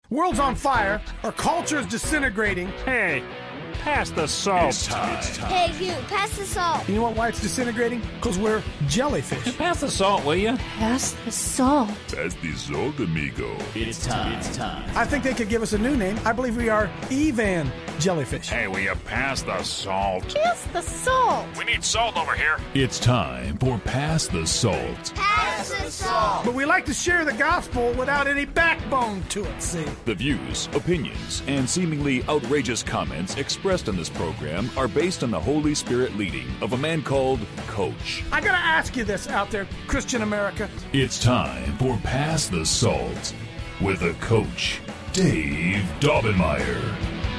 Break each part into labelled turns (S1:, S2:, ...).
S1: World's on fire. Our culture is disintegrating.
S2: Hey, pass the salt.
S3: It's time.
S4: Hey, you, pass the salt.
S1: You know why it's disintegrating? Because we're jellyfish.
S2: Pass the salt, will you?
S4: Pass the salt.
S3: Pass the salt, amigo.
S5: It's time.
S1: I think they could give us a new name. I believe we are Evan jellyfish.
S2: Hey, will you pass the salt?
S4: Pass the salt.
S2: We need salt over here.
S3: It's time for Pass the Salt.
S4: Pass the salt.
S1: But we like to share the gospel without any backbone to it, see?
S3: The views, opinions, and seemingly outrageous comments expressed on this program are based on the Holy Spirit leading of a man called Coach.
S1: I gotta ask you this out there, Christian America.
S3: It's time for Pass the Salt with the Coach, Dave Daubenmire.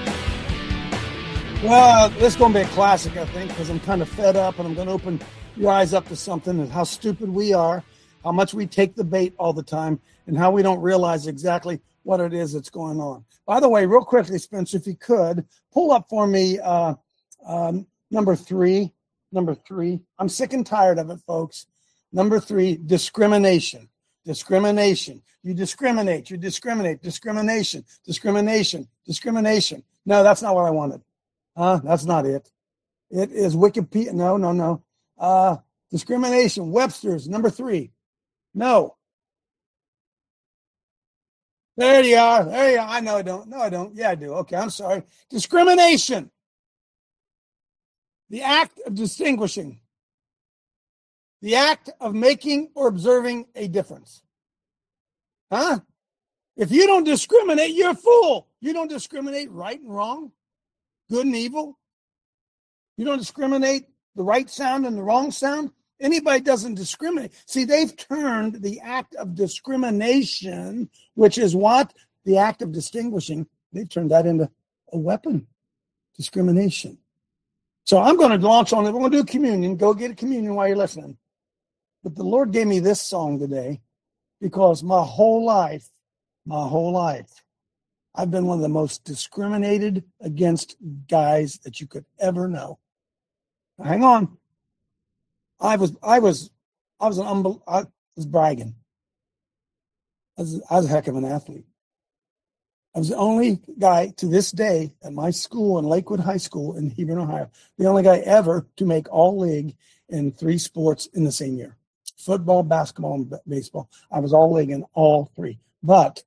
S6: Well, this is going to be a classic, I think, because I'm kind of fed up, and I'm going to open your eyes up to something and how stupid we are, how much we take the bait all the time, and how we don't realize exactly what it is that's going on. By the way, real quickly, Spencer, if you could, pull up for me number three. I'm sick and tired of it, folks. Number 3, discrimination. Discrimination. You discriminate. Discrimination. No, that's not what I wanted. That's not it. It is Wikipedia. No. Discrimination. Webster's, number 3. No. There you are. I know I don't. No, I don't. Yeah, I do. Okay, I'm sorry. Discrimination. The act of distinguishing. The act of making or observing a difference. If you don't discriminate, you're a fool. You don't discriminate right and wrong, good and evil. You don't discriminate the right sound and the wrong sound. Anybody doesn't discriminate. See, they've turned the act of discrimination, which is what? The act of distinguishing, they've turned that into a weapon. Discrimination. So I'm going to launch on it. We're going to do communion. Go get a communion while you're listening. But the Lord gave me this song today because my whole life, I've been one of the most discriminated against guys that you could ever know. Hang on. I was bragging. I was a heck of an athlete. I was the only guy to this day at my school in Lakewood High School in Hebron, Ohio, the only guy ever to make all league in 3 sports in the same year. Football, basketball, and baseball. I was all league in all 3. But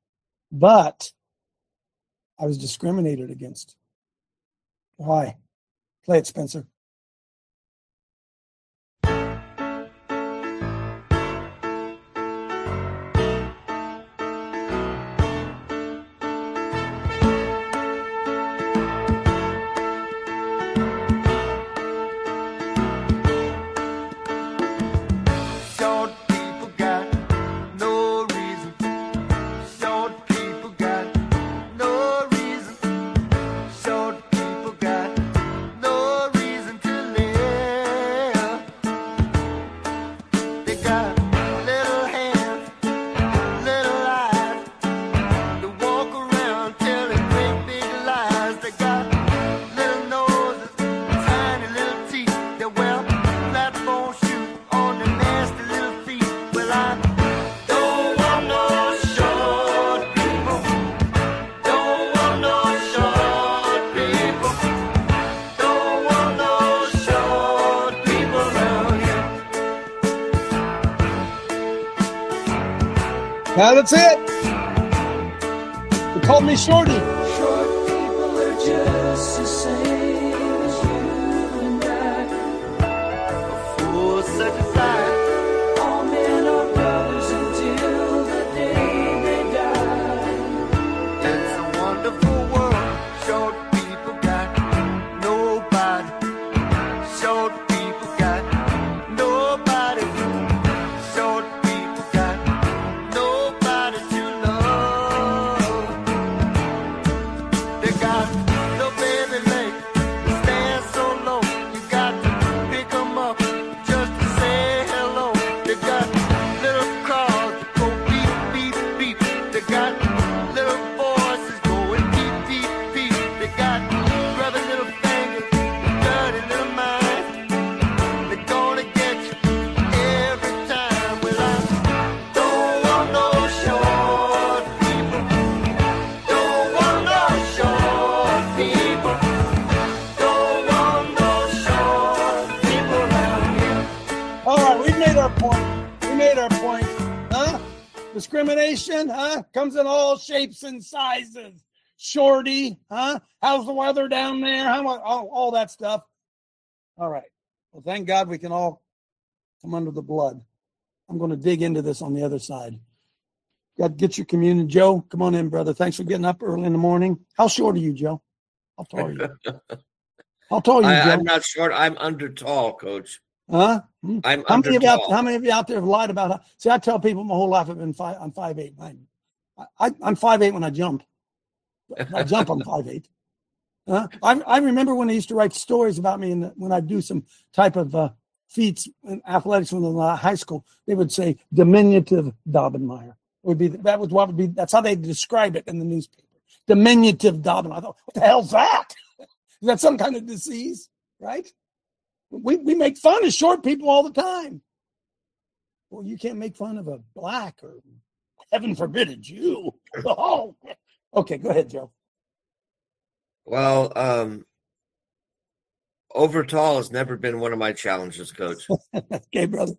S6: I was discriminated against. Why? Play it, Spencer. Now that's it. They called me Shorty.
S7: Short people are just the same as you and I.
S8: For such a sight,
S7: all men are brothers until the day they die.
S8: it's a wonderful world. Short people got nobody. Short people got nobody. Short people got nobody to love.
S6: discrimination, huh? Comes in all shapes and sizes. Shorty, huh? How's the weather down there? All that stuff. All right. Well, thank God we can all come under the blood. I'm going to dig into this on the other side. Get your communion. Joe, come on in, brother. Thanks for getting up early in the morning. How short are you, Joe? How tall are you? How tall are you, Joe?
S5: I'm not short. I'm under tall, Coach.
S6: Huh?
S5: I'm
S6: How
S5: under
S6: many
S5: tall.
S6: how many of you out there have lied about? See, I tell people my whole life I'm 5'8". I'm 5'8" when I jump. When I jump, I'm 5'8". I remember when they used to write stories about me, and when I do some type of feats in athletics when I was in high school, they would say diminutive Daubenmeier. That's how they describe it in the newspaper. Diminutive Daubenmeier. I thought, what the hell's that? Is that some kind of disease? Right? We make fun of short people all the time. Well, you can't make fun of a black or, heaven forbid, a Jew. Oh, okay, go ahead, Joe.
S5: Well, over tall has never been one of my challenges, Coach.
S6: Okay, brother.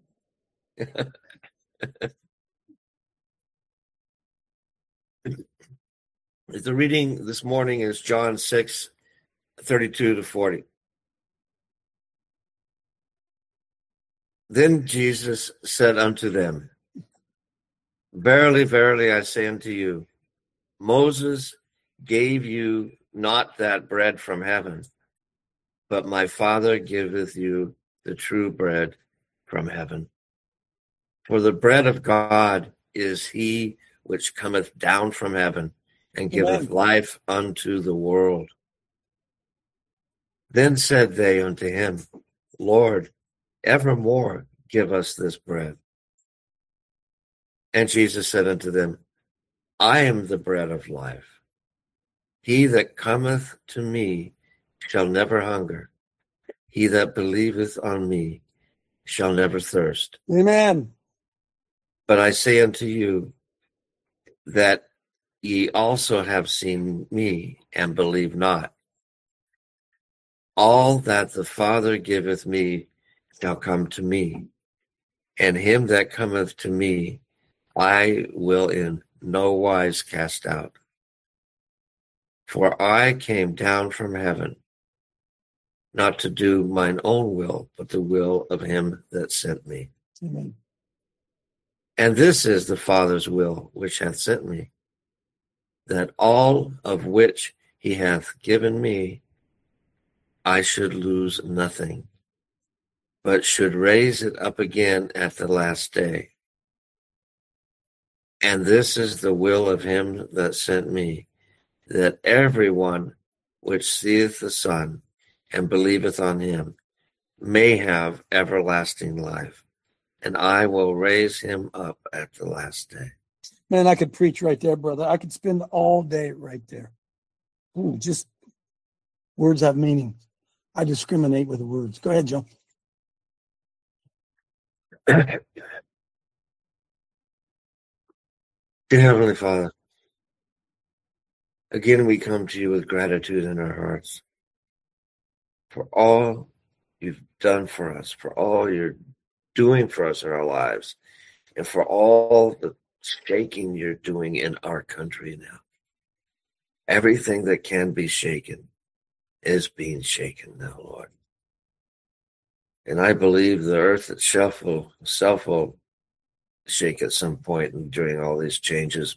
S5: The reading this morning is John 6:32-40. Then Jesus said unto them, Verily, verily, I say unto you, Moses gave you not that bread from heaven, but my Father giveth you the true bread from heaven. For the bread of God is he which cometh down from heaven, and giveth life unto the world. Then said they unto him, Lord, evermore give us this bread. And Jesus said unto them, I am the bread of life. He that cometh to me shall never hunger. He that believeth on me shall never thirst.
S6: Amen.
S5: But I say unto you that ye also have seen me, and believe not. All that the Father giveth me shall come to me, and him that cometh to me I will in no wise cast out. For I came down from heaven, not to do mine own will, but the will of him that sent me.
S6: Amen.
S5: And this is the Father's will which hath sent me, that all of which he hath given me, I should lose nothing, but should raise it up again at the last day. And this is the will of him that sent me, that everyone which seeth the Son and believeth on him may have everlasting life, and I will raise him up at the last day.
S6: Man, I could preach right there, brother. I could spend all day right there. Ooh, just words have meaning. I discriminate with the words. Go ahead, Joe.
S5: Dear Heavenly Father, again we come to you with gratitude in our hearts for all you've done for us, for all you're doing for us in our lives, and for all the shaking you're doing in our country now. Everything that can be shaken is being shaken now, Lord. And I believe the earth itself will shake at some point during all these changes.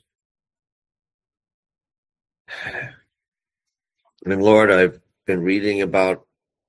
S5: And Lord, I've been reading about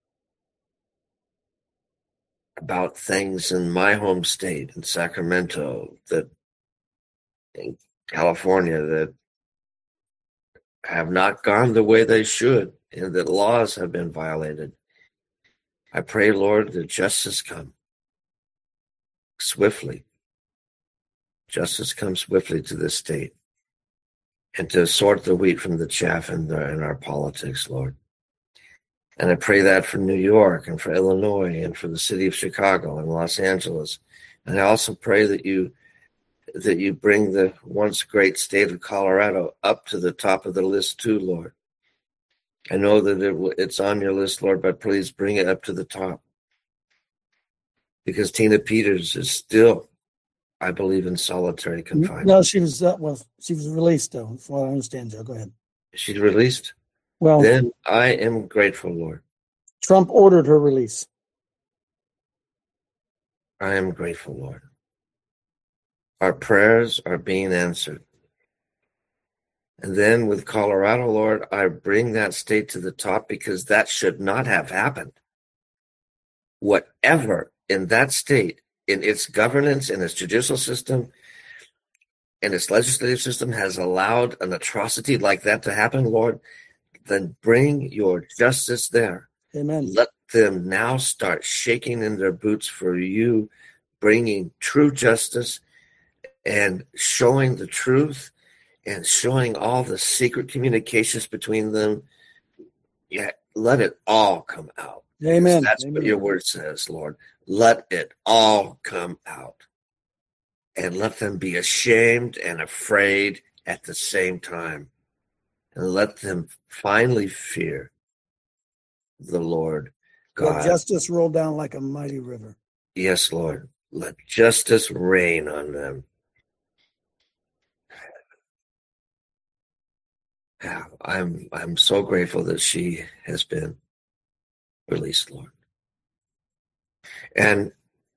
S5: things in my home state, in Sacramento, that in California, that have not gone the way they should, and that laws have been violated. I pray, Lord, that justice come swiftly. Justice come swiftly to this state, and to sort the wheat from the chaff in our politics, Lord. And I pray that for New York and for Illinois and for the city of Chicago and Los Angeles. And I also pray that you bring the once great state of Colorado up to the top of the list too, Lord. I know that it's on your list, Lord, but please bring it up to the top. Because Tina Peters is still I believe in solitary confinement.
S6: No, she was released though. From what I understand, Joe. Go ahead.
S5: She's released?
S6: Well,
S5: Then I am grateful, Lord.
S6: Trump ordered her release.
S5: I am grateful, Lord. Our prayers are being answered. And then with Colorado, Lord, I bring that state to the top because that should not have happened. Whatever in that state, in its governance, in its judicial system, in its legislative system has allowed an atrocity like that to happen, Lord, then bring your justice there.
S6: Amen.
S5: Let them now start shaking in their boots for you, bringing true justice and showing the truth and showing all the secret communications between them. Yeah, let it all come out.
S6: Amen.
S5: That's
S6: Amen.
S5: what your word says, Lord. Let it all come out. And let them be ashamed and afraid at the same time. And let them finally fear the Lord God.
S6: Let justice roll down like a mighty river.
S5: Yes, Lord. Let justice reign on them. Yeah, I'm so grateful that she has been released, Lord. And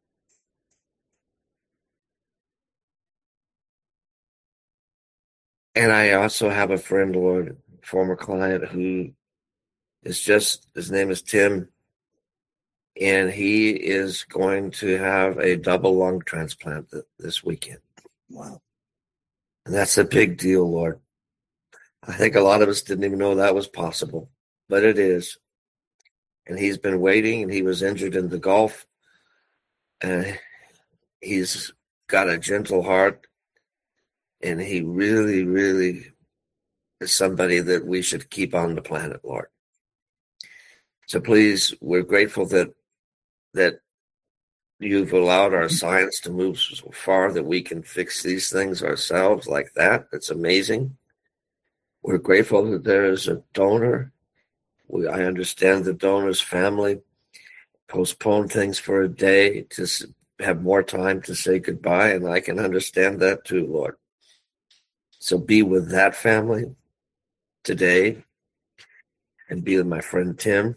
S5: I also have a friend, Lord, former client who is his name is Tim, and he is going to have a double lung transplant this weekend.
S6: Wow.
S5: And that's a big deal, Lord. I think a lot of us didn't even know that was possible, but it is. And he's been waiting, and he was injured in the Gulf. And he's got a gentle heart, and he really, really is somebody that we should keep on the planet, Lord. So please, we're grateful that you've allowed our science to move so far that we can fix these things ourselves like that. It's amazing. We're grateful that there is a donor. I understand the donor's family postponed things for a day to have more time to say goodbye, and I can understand that too, Lord. So be with that family today, and be with my friend Tim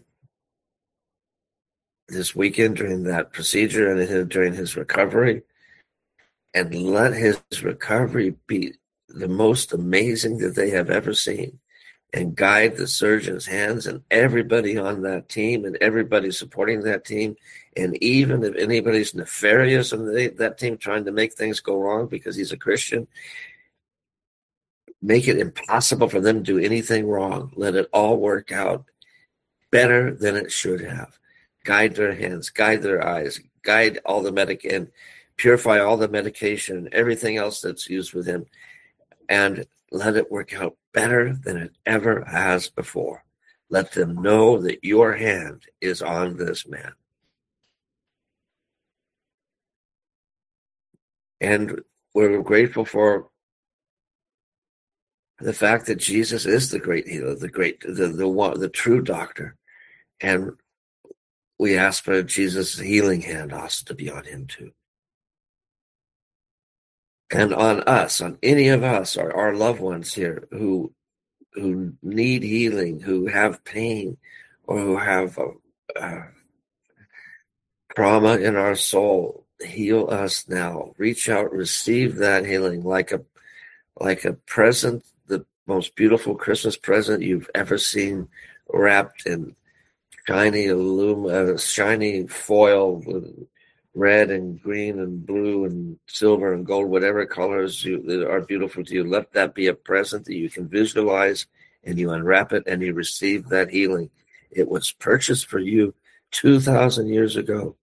S5: this weekend during that procedure and during his recovery, and let his recovery be the most amazing that they have ever seen, and guide the surgeon's hands and everybody on that team and everybody supporting that team. And even if anybody's nefarious on that team trying to make things go wrong because he's a Christian, make it impossible for them to do anything wrong. Let it all work out better than it should have. Guide their hands, guide their eyes, guide all the and purify all the medication and everything else that's used with him, and let it work out better than it ever has before. Let them know that your hand is on this man. And we're grateful for the fact that Jesus is the great healer, the true doctor. And we ask for Jesus' healing hand also to be on him too. And on us, on any of us, our loved ones here who need healing, who have pain, or who have trauma in our soul, heal us now. Reach out, receive that healing like a present, the most beautiful Christmas present you've ever seen, wrapped in shiny foil with red and green and blue and silver and gold, whatever colors that are beautiful to you. Let that be a present that you can visualize, and you unwrap it and you receive that healing. It was purchased for you 2,000 years ago.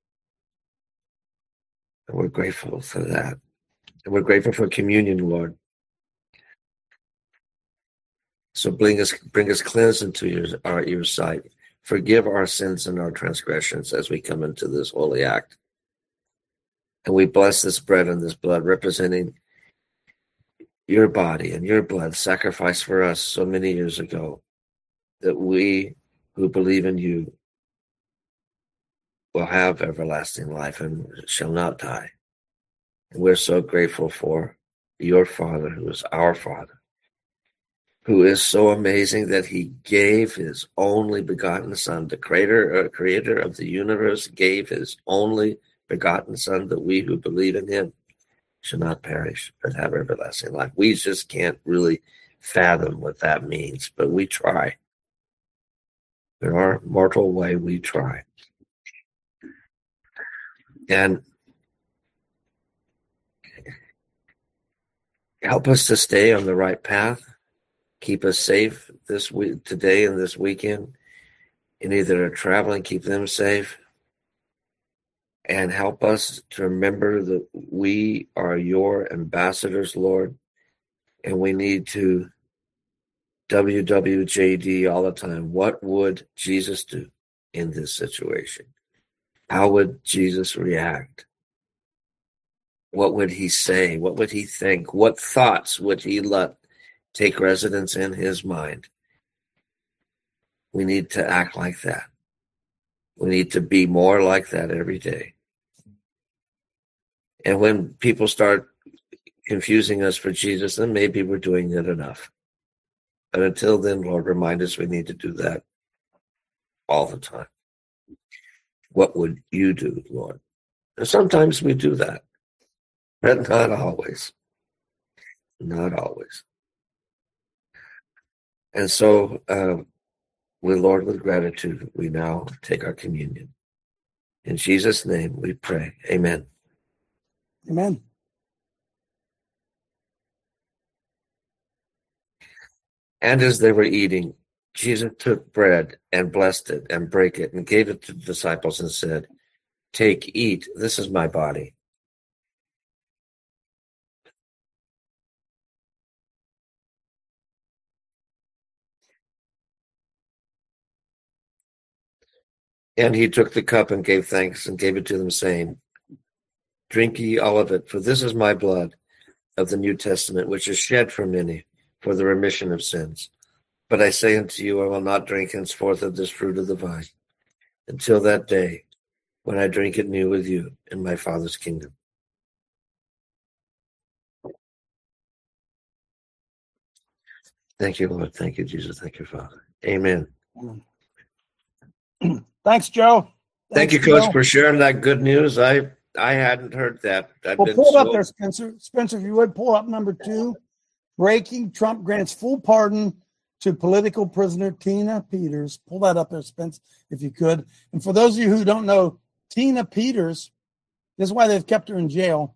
S5: And we're grateful for that. And we're grateful for communion, Lord. So bring us cleansed into your sight. Forgive our sins and our transgressions as we come into this holy act. And we bless this bread and this blood representing your body and your blood sacrificed for us so many years ago, that we who believe in you will have everlasting life and shall not die. And we're so grateful for your Father, who is our Father, who is so amazing that he gave his only begotten Son. The creator of the universe gave his only begotten Son, that we who believe in him should not perish, but have everlasting life. We just can't really fathom what that means, but we try. In our mortal way, we try. And help us to stay on the right path. Keep us safe this week, today and this weekend. And either are traveling, keep them safe. And help us to remember that we are your ambassadors, Lord. And we need to WWJD all the time. What would Jesus do in this situation? How would Jesus react? What would he say? What would he think? What thoughts would he let take residence in his mind? We need to act like that. We need to be more like that every day. And when people start confusing us for Jesus, then maybe we're doing it enough. But until then, Lord, remind us we need to do that all the time. What would you do, Lord? And sometimes we do that, but not always. Not always. And so, Lord, with gratitude, we now take our communion. In Jesus' name we pray. Amen.
S6: Amen.
S5: And as they were eating, Jesus took bread and blessed it and brake it and gave it to the disciples and said, "Take, eat, this is my body." And he took the cup and gave thanks and gave it to them, saying, "Drink ye all of it, for this is my blood of the New Testament, which is shed for many for the remission of sins. But I say unto you, I will not drink henceforth of this fruit of the vine until that day when I drink it new with you in my Father's kingdom." Thank you, Lord. Thank you, Jesus. Thank you, Father. Amen.
S6: Thanks, Joe.
S5: Thank you, Coach, for sharing that good news. I hadn't heard that.
S6: Well, pull it up there, Spencer. Spencer, if you would, pull up number 2. Breaking, Trump grants full pardon to political prisoner Tina Peters. Pull that up there, Spence, if you could. And for those of you who don't know, Tina Peters, this is why they've kept her in jail.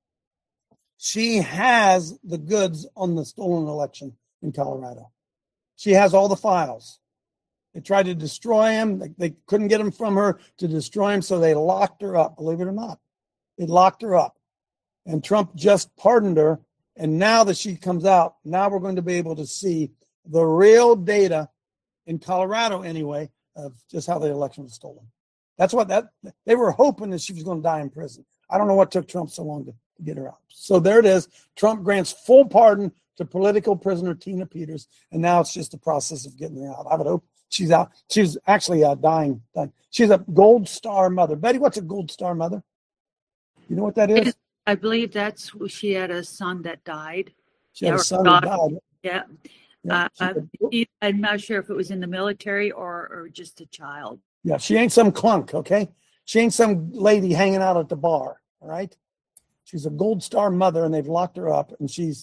S6: She has the goods on the stolen election in Colorado. She has all the files. They tried to destroy him. They couldn't get him from her to destroy him, so they locked her up, believe it or not. They locked her up. And Trump just pardoned her. And now that she comes out, now we're going to be able to see the real data in Colorado anyway of just how the election was stolen. That's what they were hoping that she was going to die in prison. I don't know what took Trump so long to get her out. So there it is. Trump grants full pardon to political prisoner Tina Peters. And now it's just a process of getting her out. I would hope she's out. She's actually dying. She's a Gold Star mother. Betty, what's a Gold Star mother? You know what that is?
S9: I believe that's she had a son that died.
S6: She had a son that died.
S9: Yeah. I'm not sure if it was in the military or just a child.
S6: Yeah, she ain't some clunk, okay? She ain't some lady hanging out at the bar, all right? She's a Gold Star mother, and they've locked her up, and she's,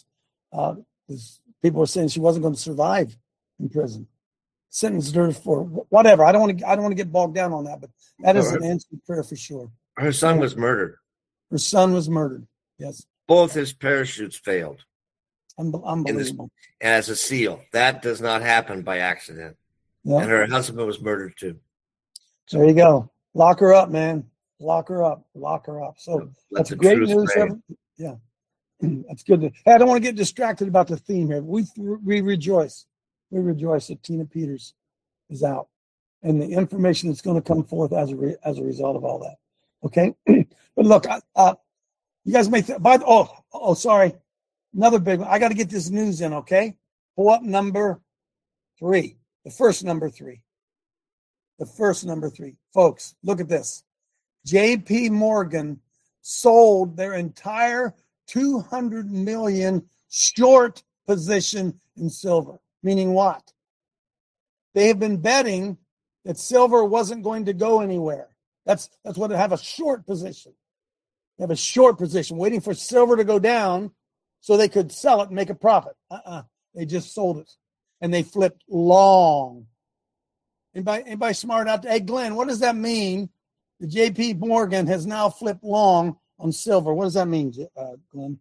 S6: people are saying she wasn't going to survive in prison. Sentenced her for whatever. I don't want to get bogged down on that, but that is an answered prayer for sure.
S5: Her son was murdered.
S6: Her son was murdered, yes.
S5: Both his parachutes failed.
S6: Unbelievable.
S5: As a SEAL. That does not happen by accident. Yep. And her husband was murdered too.
S6: So there you go. Lock her up, man. Lock her up. Lock her up. So that's great news. Yeah. That's good. Hey, I don't want to get distracted about the theme here. We rejoice. We rejoice that Tina Peters is out and the information that's going to come forth as a result of all that. Okay. But look, you guys may sorry. Another big one. I got to get this news in, okay? Pull up number 3. The first number 3. The first number 3. Folks, look at this. J.P. Morgan sold their entire 200 million short position in silver. Meaning what? They have been betting that silver wasn't going to go anywhere. That's what they have, a short position. They have a short position, waiting for silver to go down so they could sell it and make a profit. They just sold it. And they flipped long. Anybody smart out there? Hey, Glenn, what does that mean? The JP Morgan has now flipped long on silver. What does that mean, Glenn?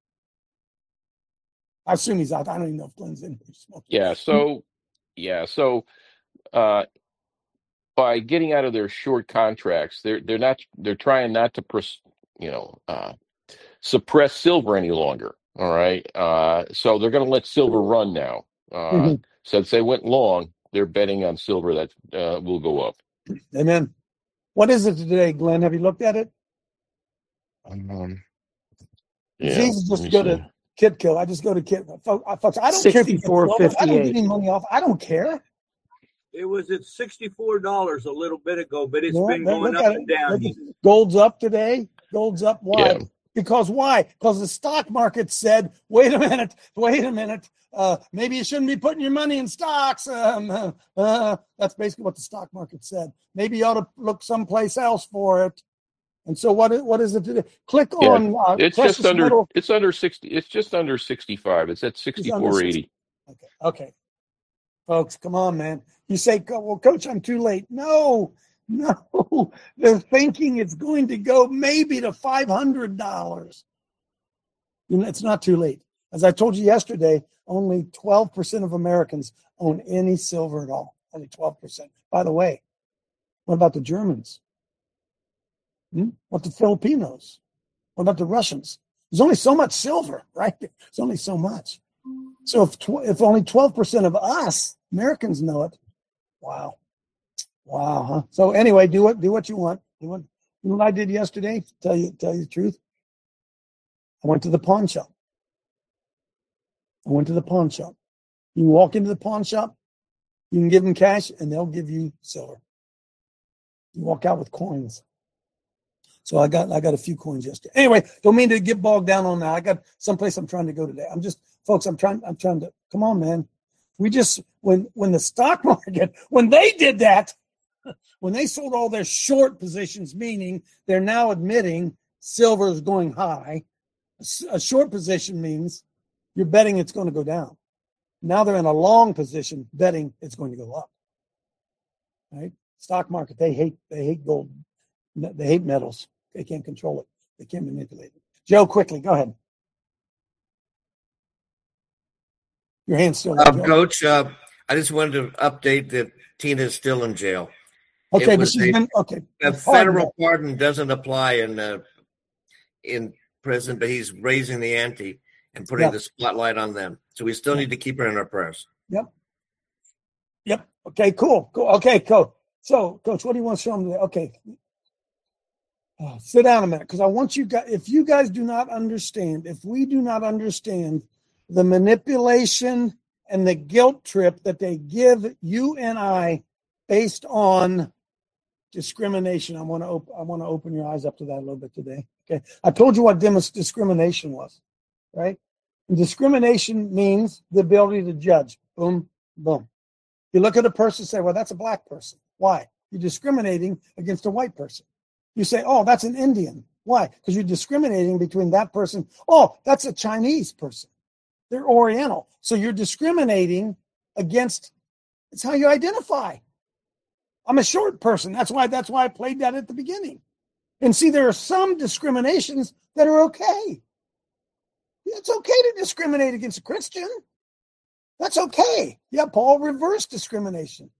S6: I assume he's out. I don't even know if Glenn's in here.
S10: So by getting out of their short contracts, they're trying not to suppress silver any longer. All right. So they're going to let silver run now. Since they went long, they're betting on silver that will go up.
S6: Amen. What is it today, Glenn? Have you looked at it? Jesus just go to Kitco. I just go to Kitco. Folks, I don't care if you get $64.58. I don't get any money off. I don't care.
S11: It was at $64 a little bit ago, but it's been going up and down.
S6: Gold's up today. Gold's up. Why?
S10: Yeah.
S6: Because why? Because the stock market said, wait a minute. Maybe you shouldn't be putting your money in stocks. That's basically what the stock market said. Maybe you ought to look someplace else for it. And so what is it today? Click on
S10: it's just under metal. It's under 60. It's just under 65. It's at 64.80.
S6: Okay. Folks, come on, man. You say, well, Coach, I'm too late. No. They're thinking it's going to go maybe to $500. It's not too late. As I told you yesterday, only 12% of Americans own any silver at all. Only 12%. By the way, what about the Germans? What the Filipinos? What about the Russians? There's only so much silver, right? There's only so much. So if only 12% of us Americans know it, wow, huh? So anyway, do what you want. You know what I did yesterday? Tell you the truth. I went to the pawn shop. You can walk into the pawn shop, you can give them cash, and they'll give you silver. You walk out with coins. So I got a few coins yesterday. Anyway, don't mean to get bogged down on that. I got someplace I'm trying to go today. I'm trying to, come on, man. We just, when the stock market, when they did that, when they sold all their short positions, meaning they're now admitting silver is going high. A short position means you're betting it's going to go down. Now they're in a long position betting it's going to go up. Right? Stock market, they hate gold. They hate metals. They can't control it. They can't manipulate it. Joe, quickly, go ahead. Your hand's still up.
S5: Coach, I just wanted to update that Tina's still in jail.
S6: Okay, but she's been okay.
S5: A federal pardon doesn't apply in prison, but he's raising the ante and putting the spotlight on them. So we still need to keep her in our prayers.
S6: Yep. Okay, cool. Okay, cool. So, Coach, what do you want to show them today? Okay. Sit down a minute, because I want you guys, if you guys do not understand, if we do not understand the manipulation and the guilt trip that they give you and I based on discrimination, I want to open your eyes up to that a little bit today. Okay. I told you what discrimination was, right? And discrimination means the ability to judge. Boom, boom. You look at a person and say, well, that's a black person. Why? You're discriminating against a white person. You say, oh, that's an Indian. Why? Because you're discriminating between that person. Oh, that's a Chinese person. They're Oriental. So you're discriminating against, it's how you identify. I'm a short person. That's why I played that at the beginning. And see, there are some discriminations that are okay. It's okay to discriminate against a Christian. That's okay. Yeah, Paul reversed discrimination.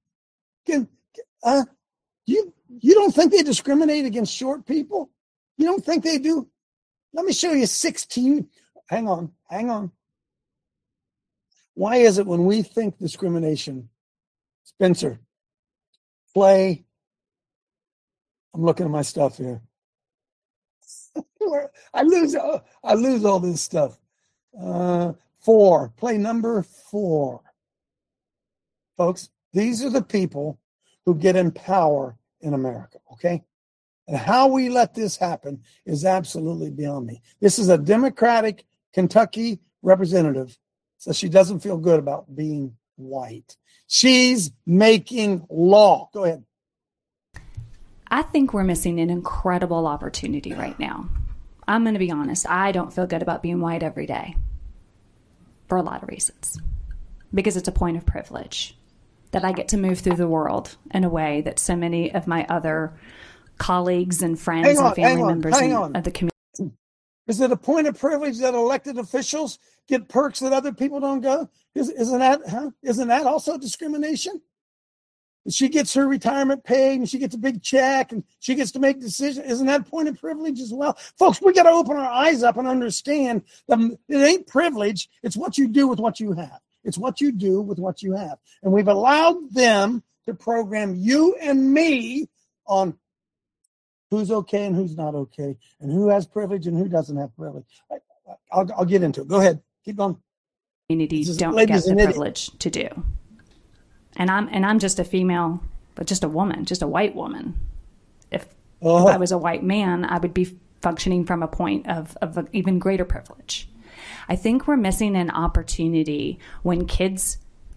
S6: You don't think they discriminate against short people? You don't think they do? Let me show you 16. Hang on. Why is it when we think discrimination, Spencer, play, I'm looking at my stuff here. I lose all this stuff. 4, play number 4. Folks, these are the people who get in power in America, okay? And how we let this happen is absolutely beyond me. This is a Democratic Kentucky representative, so she doesn't feel good about being white. She's making law. Go ahead.
S12: I think we're missing an incredible opportunity right now. I'm going to be honest. I don't feel good about being white every day for a lot of reasons, because it's a point of privilege that I get to move through the world in a way that so many of my other colleagues and friends and family members of the community.
S6: Is it a point of privilege that elected officials get perks that other people don't go? Isn't that also discrimination? She gets her retirement pay and she gets a big check and she gets to make decisions. Isn't that point of privilege as well? Folks, we got to open our eyes up and understand that it ain't privilege. It's what you do with what you have. It's what you do with what you have. And we've allowed them to program you and me on who's okay and who's not okay, and who has privilege and who doesn't have privilege. I'll get into it. Go ahead. Keep going.
S12: Communities don't get the privilege to do. And I'm just a female, but just a woman, just a white woman. If I was a white man, I would be functioning from a point of an even greater privilege. I think we're missing an opportunity when kids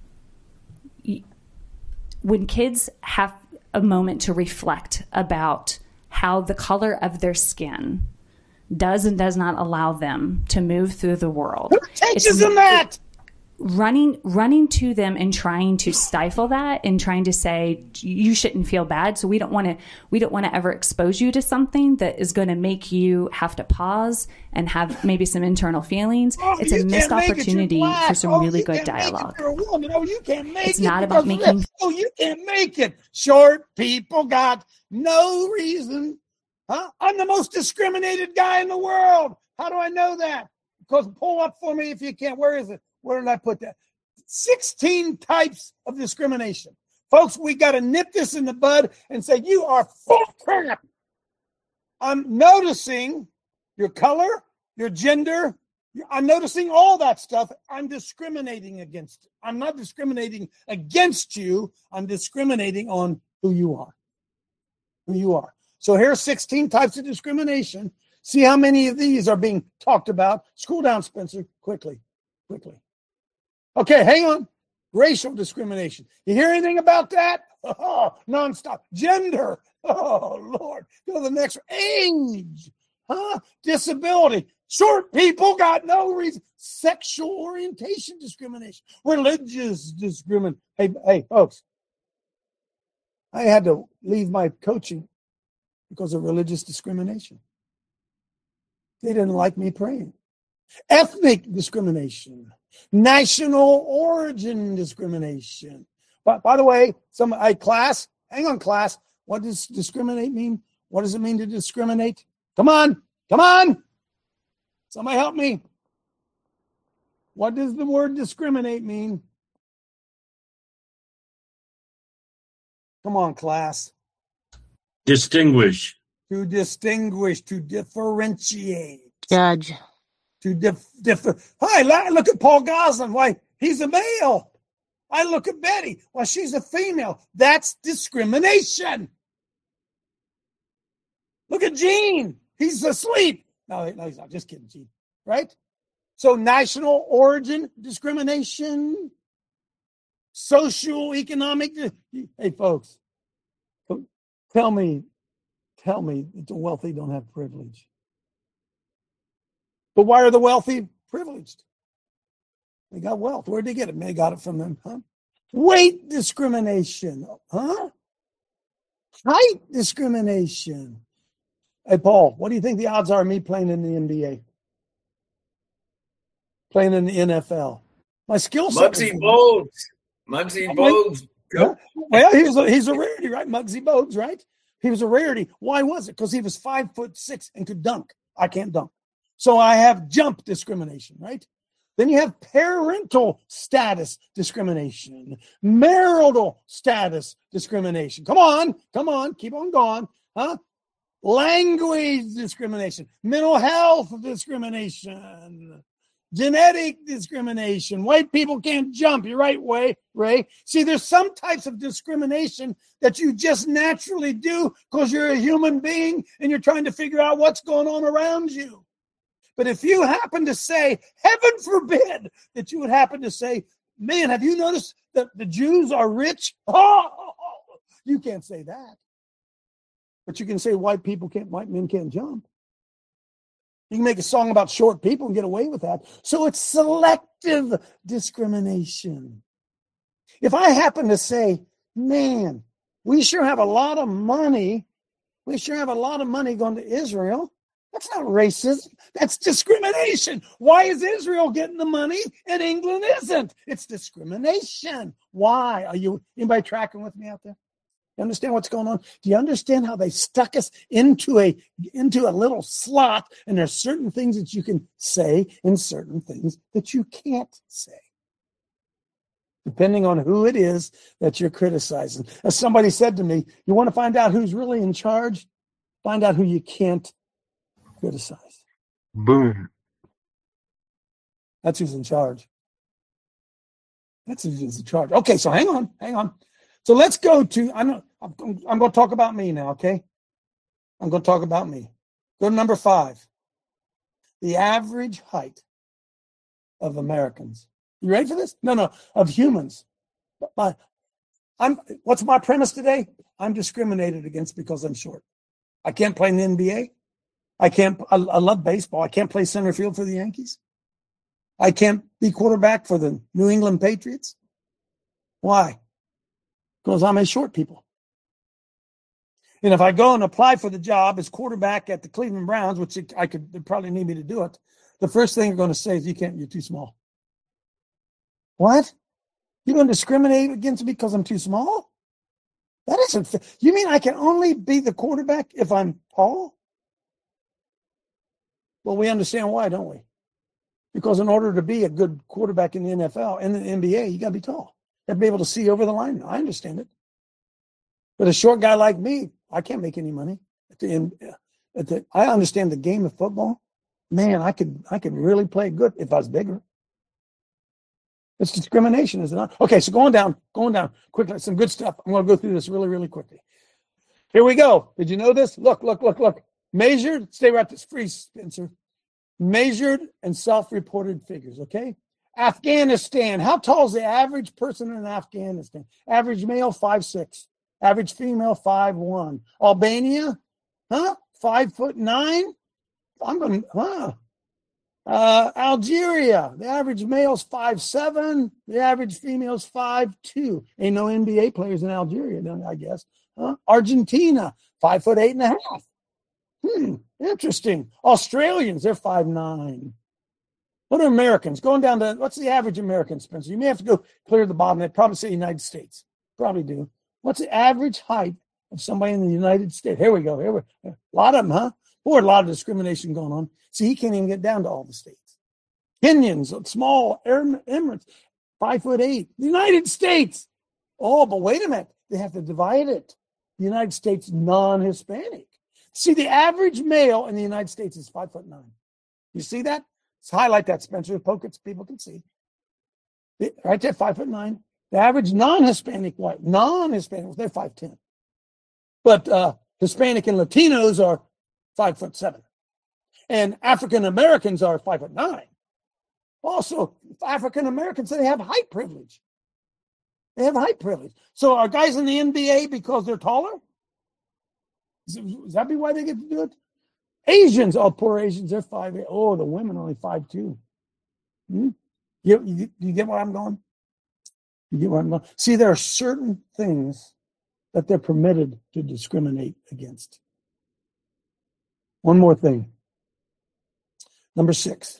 S12: have a moment to reflect about how the color of their skin does and does not allow them to move through the world.
S6: Who teaches them that?
S12: Running to them and trying to stifle that and trying to say you shouldn't feel bad. So we don't want to ever expose you to something that is going to make you have to pause and have maybe some internal feelings. It's a missed opportunity for some really good dialogue.
S6: You can't make
S12: it's not about making.
S6: You can't make it. Short people got no reason. I'm the most discriminated guy in the world. How do I know that? Because pull up for me if you can. Where is it? Where did I put that? 16 types of discrimination. Folks, we got to nip this in the bud and say, you are full of crap. I'm noticing your color, your gender. I'm noticing all that stuff. I'm discriminating against it. I'm not discriminating against you. I'm discriminating on who you are. Who you are. So here's 16 types of discrimination. See how many of these are being talked about. Scroll down, Spencer, quickly. Okay, hang on. Racial discrimination. You hear anything about that? Oh, nonstop. Gender. Oh, Lord. Go to the next one. Age. Disability. Short people got no reason. Sexual orientation discrimination. Religious discrimination. Hey, folks. I had to leave my coaching because of religious discrimination. They didn't like me praying. Ethnic discrimination. National origin discrimination. But by the way, class, what does discriminate mean? What does it mean to discriminate? Come on. Somebody help me. What does the word discriminate mean? Come on, class.
S11: Distinguish.
S6: To distinguish, to differentiate.
S13: Judge.
S6: To Hi, look at Paul Goslin. Why, he's a male. I look at Betty. Well, she's a female. That's discrimination. Look at Gene. He's asleep. No, he's not. Just kidding, Gene. Right? So national origin discrimination, social economic. Hey, folks, tell me that the wealthy don't have privilege. But why are the wealthy privileged? They got wealth. Where'd they get it? They got it from them, Weight discrimination, Height discrimination. Hey, Paul, what do you think the odds are of me playing in the NBA? Playing in the NFL? My skill set.
S5: Muggsy Bogues.
S6: Yeah. Well, he's a rarity, right? Muggsy Bogues, right? He was a rarity. Why was it? Because he was 5'6" and could dunk. I can't dunk. So I have jump discrimination, right? Then you have parental status discrimination, marital status discrimination. Come on, keep on going, Language discrimination, mental health discrimination, Genetic discrimination. White people can't jump. You're right, Ray. See, there's some types of discrimination that you just naturally do because you're a human being and you're trying to figure out what's going on around you. But if you happen to say, heaven forbid, that you would happen to say, man, have you noticed that the Jews are rich? Oh, you can't say that. But you can say white men can't jump. You can make a song about short people and get away with that. So it's selective discrimination. If I happen to say, man, we sure have a lot of money. We sure have a lot of money going to Israel. That's not racism. That's discrimination. Why is Israel getting the money and England isn't? It's discrimination. Why? Anybody tracking with me out there? You understand what's going on? Do you understand how they stuck us into a little slot, and there's certain things that you can say and certain things that you can't say, depending on who it is that you're criticizing. As somebody said to me, you want to find out who's really in charge? Find out who you can't criticize.
S13: Boom.
S6: That's who's in charge. That's who's in charge. Okay, so hang on. So let's go to, I'm going to talk about me now, okay? I'm going to talk about me. Go to number 5. The average height of Americans. You ready for this? No, of humans. What's my premise today? I'm discriminated against because I'm short. I can't play in the NBA. I love baseball. I can't play center field for the Yankees. I can't be quarterback for the New England Patriots. Why? Because I'm a short people. And if I go and apply for the job as quarterback at the Cleveland Browns, which they probably need me to do it, the first thing they're going to say is, you're too small. What? You're going to discriminate against me because I'm too small? That isn't fair. You mean I can only be the quarterback if I'm tall? Well, we understand why, don't we? Because in order to be a good quarterback in the NFL and the NBA, you got to be tall. You have to be able to see over the line. I understand it. But a short guy like me, I can't make any money. I understand the game of football. Man, I could really play good if I was bigger. It's discrimination, is it not? Okay, so going down quickly. Some good stuff. I'm going to go through this really, really quickly. Here we go. Did you know this? Look. Measured, stay right this free, Spencer. Measured and self-reported figures, okay? Afghanistan. How tall is the average person in Afghanistan? Average male, 5'6". Average female, 5'1". Albania, 5'9". Algeria, the average male's 5'7". The average female's 5'2". Ain't no NBA players in Algeria, I guess. Argentina, 5'8.5". Interesting. Australians, they're 5'9". What are Americans? Going down to, what's the average American, Spencer? You may have to go clear the bottom. They'd probably say United States. Probably do. What's the average height of somebody in the United States? Here we go. A lot of them, huh? Boy, a lot of discrimination going on. See, he can't even get down to all the states. Kenyans, small Emirates, 5'8". The United States. Oh, but wait a minute. They have to divide it. The United States non-Hispanic. See, the average male in the United States is 5'9". You see that? Let's highlight that, Spencer. Poke it so people can see. Right there, 5'9". The average non-Hispanic white, they're 5'10". But Hispanic and Latinos are 5'7". And African Americans are 5'9". Also, African Americans, they have height privilege. So are guys in the NBA because they're taller? Does that be why they get to do it? Asians, poor Asians, they're 5'8". Oh, the women only 5'2". You get where I'm going? See, there are certain things that they're permitted to discriminate against. One more thing. Number 6.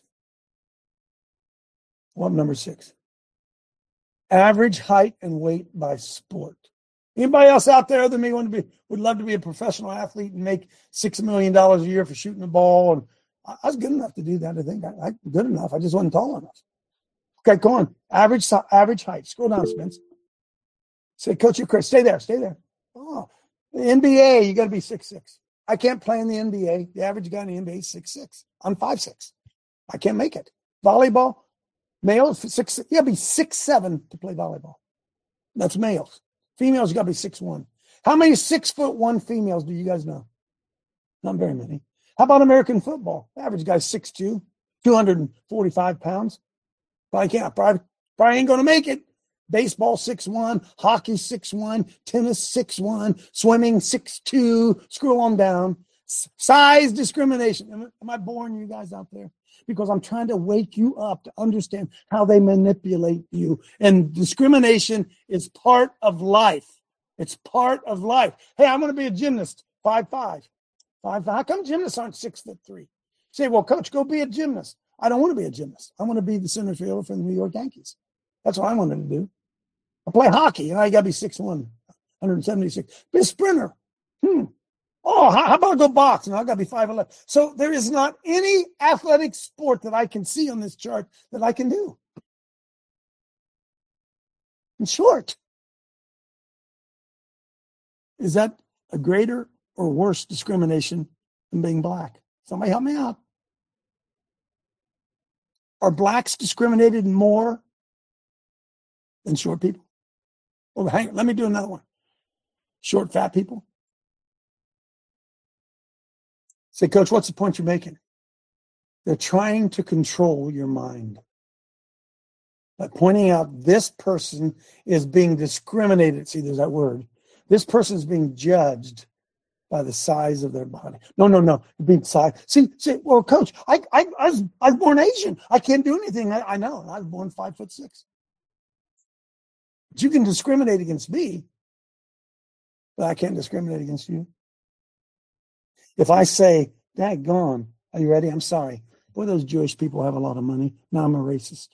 S6: What number 6? Average height and weight by sport. Anybody else out there other than me would love to be a professional athlete and make $6 million a year for shooting the ball? And I was good enough to do that. I think I'm good enough. I just wasn't tall enough. Okay, go on. Average height. Scroll down, Spence. Say, Coach, you're crazy. Stay there. Oh, the NBA, you got to be 6'6". I can't play in the NBA. The average guy in the NBA is 6'6". I'm 5'6". I can't make it. Volleyball, males, you gotta be 6'7" to play volleyball. That's males. Females, you gotta be 6'1". How many 6'1" females do you guys know? Not very many. How about American football? The average guy's 6'2", 245 pounds. Probably ain't gonna make it. Baseball 6'1", hockey 6'1", tennis 6'1", swimming 6'2". Scroll on down. Size discrimination. Am I boring you guys out there? Because I'm trying to wake you up to understand how they manipulate you. And discrimination is part of life. It's part of life. Hey, I'm going to be a gymnast, 5'5". How come gymnasts aren't 6'3"? Say, well, coach, go be a gymnast. I don't want to be a gymnast. I want to be the center fielder for the New York Yankees. That's what I wanted to do. I play hockey, and I got to be 6'1", 176. Be a sprinter. Oh, how about I go box? And I got to be 5'11". So there is not any athletic sport that I can see on this chart that I can do. In short, is that a greater or worse discrimination than being black? Somebody help me out. Are blacks discriminated more than short people? Oh, hang on, let me do another one. Short, fat people. Say, coach, what's the point you're making? They're trying to control your mind by pointing out this person is being discriminated. See, there's that word. This person is being judged by the size of their body. No. Being size. See, well, coach, I was born Asian. I can't do anything. I know. I was born 5'6". But you can discriminate against me, but I can't discriminate against you. If I say, daggone, are you ready? I'm sorry. Boy, those Jewish people have a lot of money. Now I'm a racist.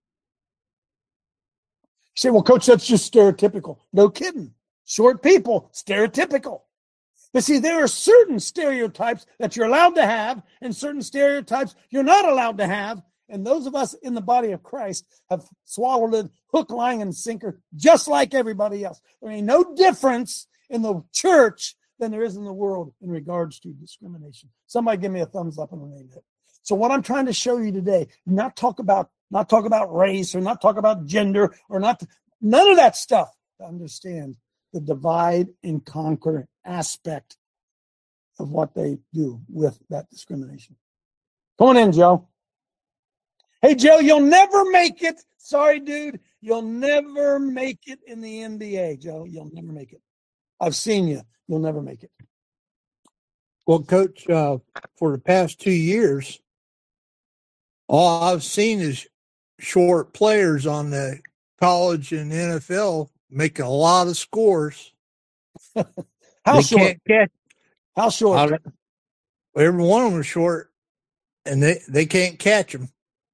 S6: You say, well, coach, that's just stereotypical. No kidding. Short people, stereotypical. But see, there are certain stereotypes that you're allowed to have and certain stereotypes you're not allowed to have. And those of us in the body of Christ have swallowed it hook, line, and sinker, just like everybody else. There ain't no difference in the church than there is in the world in regards to discrimination. Somebody give me a thumbs up on the name of it. So what I'm trying to show you today, not talk about race or not talk about gender or none of that stuff, to understand the divide and conquer aspect of what they do with that discrimination. Come on in, Joe. Hey, Joe, you'll never make it. Sorry, dude. You'll never make it in the NBA, Joe. You'll never make it. I've seen you. You'll never make it.
S13: Well, Coach, for the past 2 years, all I've seen is short players on the college and NFL making a lot of scores.
S6: How short? How short?
S13: Every one of them is short, and they can't catch them.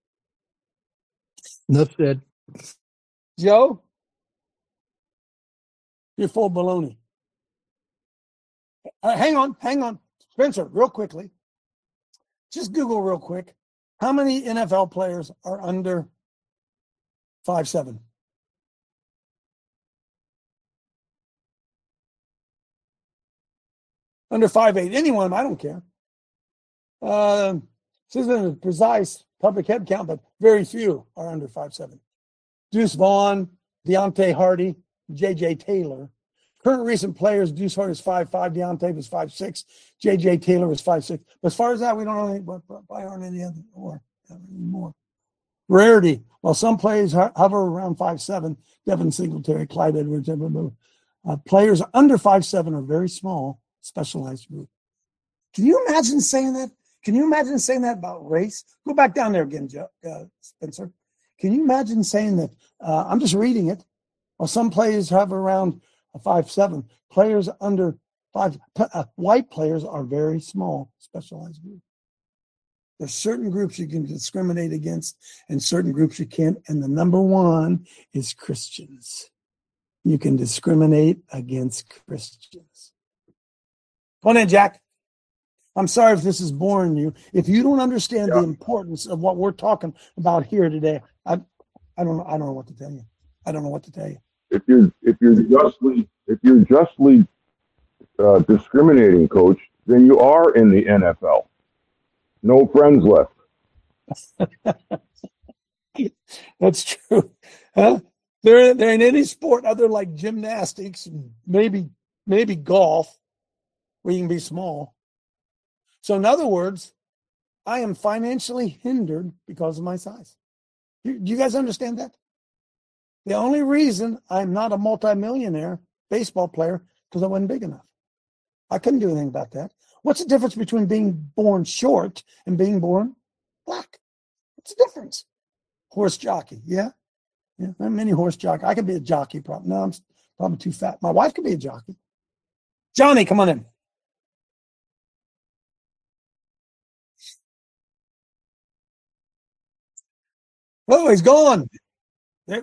S13: Enough said.
S6: Joe, you're full of baloney. Hang on. Spencer, real quickly. Just Google real quick. How many NFL players are under 5'7"? Under 5'8". Any one of them, I don't care. This isn't a precise public head count, but very few are under 5'7". Deuce Vaughn, Deontay Hardy, J.J. Taylor. Current recent players, Deuce Hardy is 5'5", Deontay was 5'6", J.J. Taylor was 5'6". But as far as that, we don't know any, but probably aren't any other more. Rarity. While some players hover around 5'7", Devin Singletary, Clyde Edwards, players under 5'7" are very small, specialized group. Can you imagine saying that? Can you imagine saying that about race? Go back down there again, Spencer. Can you imagine saying that? I'm just reading it. While some players have around 5'7", players under 5, white players are very small, specialized group. There's certain groups you can discriminate against and certain groups you can't. And the number one is Christians. You can discriminate against Christians. Come on in, Jack. I'm sorry if this is boring you. If you don't understand the importance of what we're talking about here today, I don't know what to tell you. I don't know what to tell you.
S14: If you're justly discriminating, Coach, then you are in the NFL. No friends left.
S6: That's true. Huh? There ain't any sport other like gymnastics and maybe golf where you can be small. So in other words, I am financially hindered because of my size. Do you guys understand that? The only reason I'm not a multimillionaire baseball player because I wasn't big enough. I couldn't do anything about that. What's the difference between being born short and being born black? What's the difference? Horse jockey, yeah. I'm many horse jockey. I could be a jockey probably. No, I'm probably too fat. My wife could be a jockey. Johnny, come on in. Oh, he's gone. There.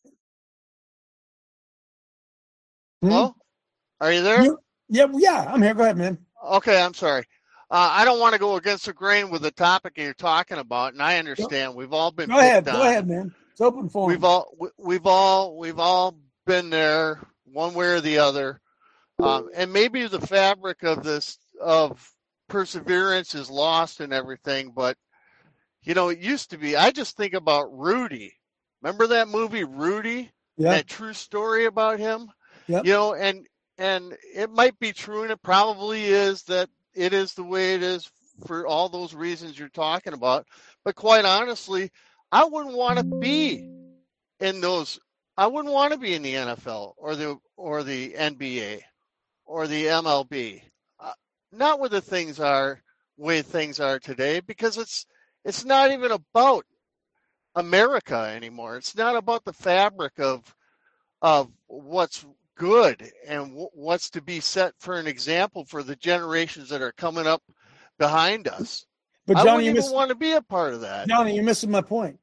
S15: Hello? Are you there?
S6: Yeah, I'm here. Go ahead, man.
S15: Okay, I'm sorry. I don't want to go against the grain with the topic you're talking about, and I understand we've all been.
S6: Go ahead, man. It's open for
S15: we've all been there one way or the other, and maybe the fabric of this of perseverance is lost and everything. But you know, it used to be. I just think about Rudy. Remember that movie, Rudy?
S6: Yeah.
S15: That true story about him.
S6: Yep.
S15: You know, and it might be true, and it probably is that it is the way it is for all those reasons you're talking about. But quite honestly, I wouldn't want to be in those. I wouldn't want to be in the NFL or the NBA or the MLB. Not where the way things are today, because it's not even about America anymore. It's not about the fabric of what's good and what's to be set for an example for the generations that are coming up behind us.
S6: But
S15: I
S6: Johnny,
S15: wouldn't even want to be a part of that.
S6: Johnny, you're missing my point.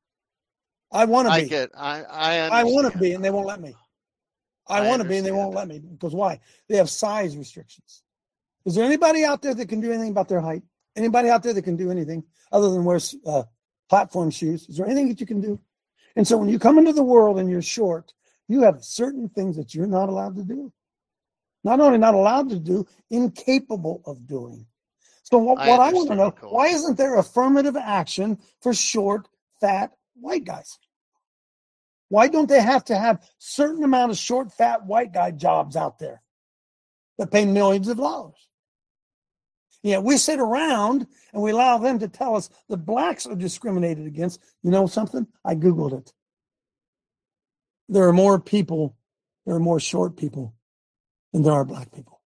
S6: I want to be. I want to be, and they won't let me. I want to be, and they won't let me. Because why? They have size restrictions. Is there anybody out there that can do anything about their height? Anybody out there that can do anything other than wear platform shoes? Is there anything that you can do? And so when you come into the world and you're short, you have certain things that you're not allowed to do. Not only not allowed to do, incapable of doing. So what I want to know, why isn't there affirmative action for short, fat, white guys? Why don't they have to have certain amount of short, fat, white guy jobs out there that pay millions of dollars? Yeah, we sit around and we allow them to tell us the blacks are discriminated against. You know something? I Googled it. There are more short people than there are black people.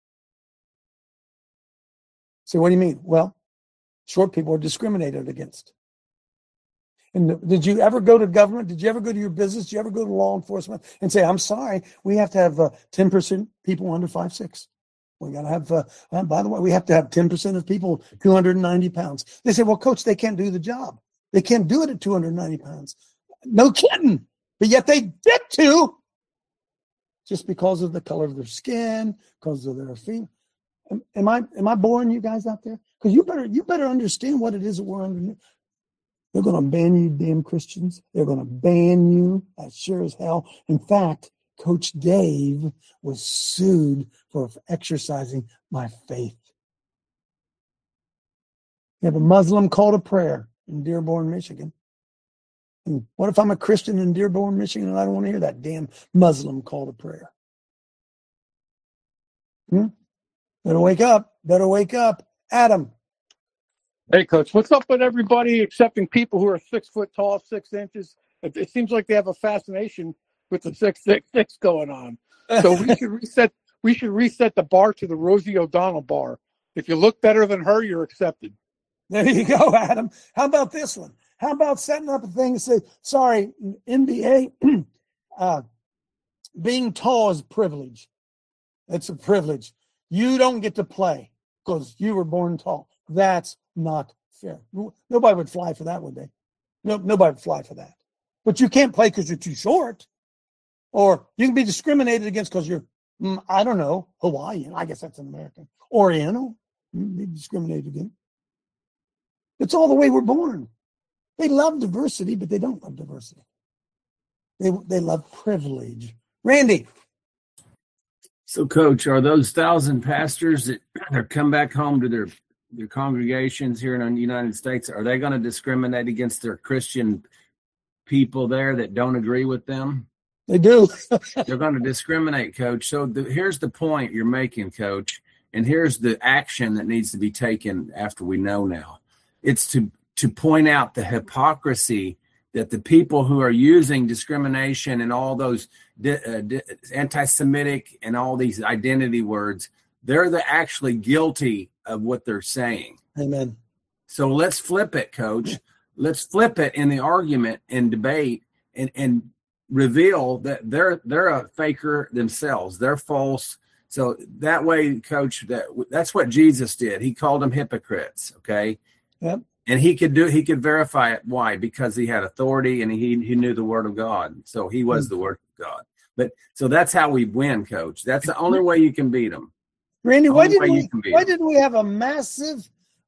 S6: So what do you mean? Well, short people are discriminated against. And did you ever go to government? Did you ever go to your business? Did you ever go to law enforcement and say, I'm sorry, we have to have 10% people under 5'6"? We got to have, by the way, we have to have 10% of people 290 pounds. They say, well, coach, they can't do the job. They can't do it at 290 pounds. No kidding. But yet they get to, just because of the color of their skin, because of their feet. Am I boring you guys out there? Because you better understand what it is that we're under. They're going to ban you, damn Christians. They're going to ban you as sure as hell. In fact, Coach Dave was sued for exercising my faith. You have a Muslim call to prayer in Dearborn, Michigan. And what if I'm a Christian in Dearborn, Michigan, and I don't want to hear that damn Muslim call to prayer? Better wake up. Better wake up. Adam.
S16: Hey, Coach, what's up with everybody accepting people who are 6 foot tall, 6 inches? It seems like they have a fascination with the 6'6" going on. So we should reset the bar to the Rosie O'Donnell bar. If you look better than her, you're accepted.
S6: There you go, Adam. How about this one? How about setting up a thing and say, sorry, NBA, being tall is a privilege. It's a privilege. You don't get to play because you were born tall. That's not fair. Nobody would fly for that, would they? No, nobody would fly for that. But you can't play because you're too short. Or you can be discriminated against because you're, I don't know, Hawaiian. I guess that's an American. Oriental. You can be discriminated against. It's all the way we're born. They love diversity, but they don't love diversity. They love privilege. Randy.
S17: So, Coach, are those 1,000 pastors that come back home to their the congregations here in the United States, are they going to discriminate against their Christian people there that don't agree with them?
S6: They do.
S17: They're going to discriminate, Coach. So here's the point you're making, Coach, and here's the action that needs to be taken after we know now. It's to point out the hypocrisy that the people who are using discrimination and all those anti-Semitic and all these identity words, they're actually guilty of what they're saying.
S6: Amen.
S17: So let's flip it, Coach. Let's flip it in the argument and debate and reveal that they're a faker themselves. They're false. So that way, Coach, that's what Jesus did. He called them hypocrites. Okay.
S6: Yep.
S17: And he could verify it. Why? Because he had authority and he knew the word of God. So he was the word of God. But so that's how we win, Coach. That's the only way you can beat them.
S6: Randy, why didn't we have a massive